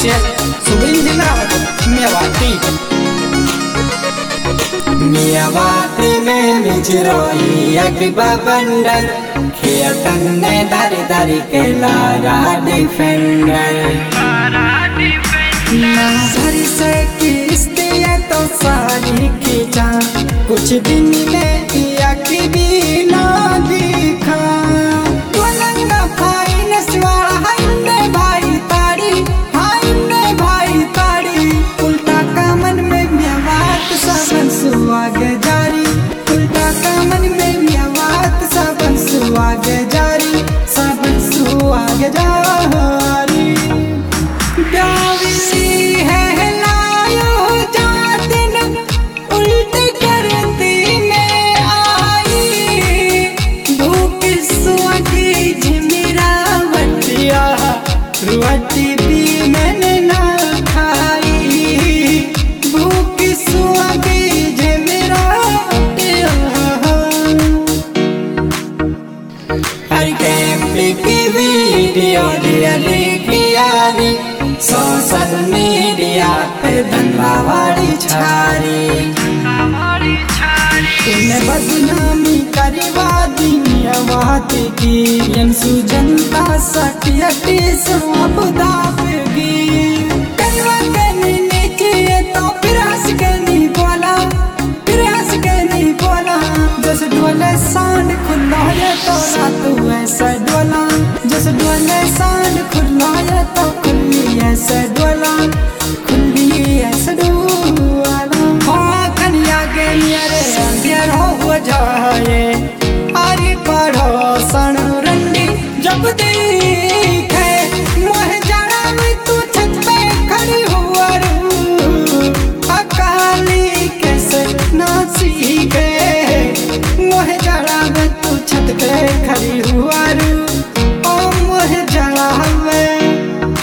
official Zubeen जिला मेवाती मेवाती में मिजरोई अगबा बंडर खेतन ने दारी दारी के लारा डिफेंडर ना घर से किस्ती है तो सारी खींचा कुछ दिन में की भी ना दिखा फाइनेंस वाला भाई ताड़ी उल्टा का मन में मेवात सावन सुहाग जारी उल्टा का मन में मेवात सावन सुहाग जारी सावन सुहाग जारी प्यारी है लायो जाते न उल्टे करती में आई भूख सुहागी झिमिरा वटिया रुआती भी मैंने ना खाई भूख सुहागी झिमिरा वटिया हर कैंप की वीडियो लिखी सोशल मीडिया पे धनवाड़ी छारी तुमने बदनामी करवा दी मेवाती की यंसु जनता सटियटी सब दाबगी कलवा के नीचे तो फिर हंस के नहीं बोला जैसे डोले सांड खुला है तो रात ऐसा डोला जैसे डोले सांड खुला है तो खुली ऐसा डोला खुली ऐसा डोला हाँ कन्या के मेरे अंधेर हो जाए अरे पढ़ो सन रंडी जब देखे मोह जाना में तू छत पे खड़ी हुआ अकाली कैसे नाची गए मोह जड़ा में तू छत पे खड़ी हुआ ओ मोह जड़ा में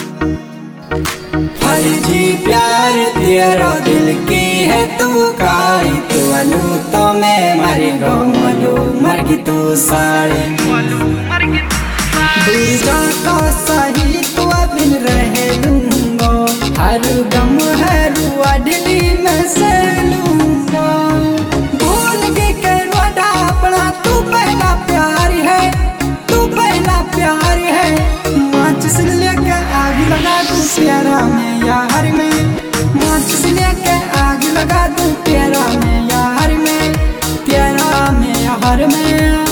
फर्जी प्यार तेरा दिल की है तू कारी तू अलू तो मैं मरी गो मलू मर की तू साड़ी दूर जाता सही तो बिन रह लूंगा हर गम है रुआ दिली में से लूंगा भूल के करवाड़ा अपना तू पहला प्यार है माचिस लेके आग लगा दूं प्यारा में यार में माचिस लेके आग लगा दूं प्यारा में यार में प्यारा में यार में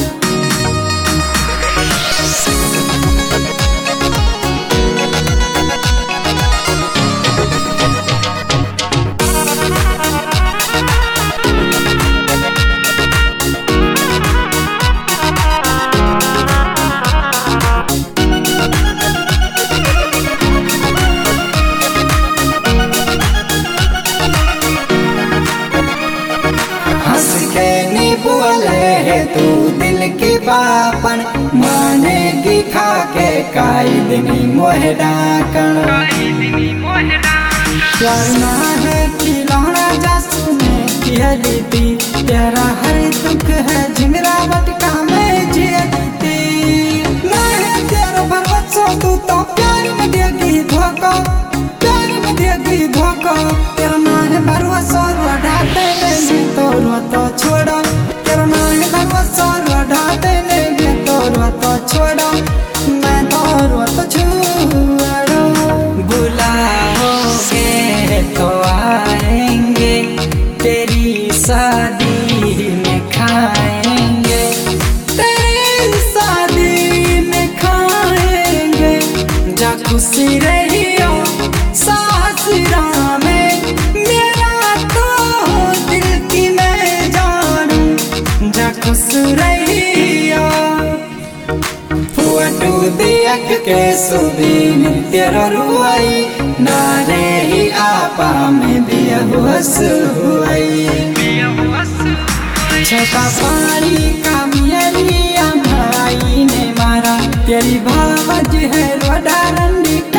तू दिल की बापन मानेगी खा के काई दिनी मोह डाकन करना है खिलौना जासू में खेलती तेरा हर दुख है झिमरा वटका में झेलती मैं तेरा भरोसा तू तो प्यार में देगी धोखा तेरा ना है भरोसा ढाते नहीं तो छोड़ो तेरा ना है भरोसा ढाते नहीं तो छोड़ो मैं तो छोड़ो बुलाओगे तो आएंगे तेरी शादी में खाएंगे तेरी शादी में खाएंगे जा खुशी रहियो सासुरा में मेरा तो दिल की मैं जानू जा खुश रहियो फोटो देख के सुबीन तेरा रुआई नारे ही आपा में बेहोश हुई छका पानी का मियरिया भाई ने मारा तेरी भावज है रोडा रंडी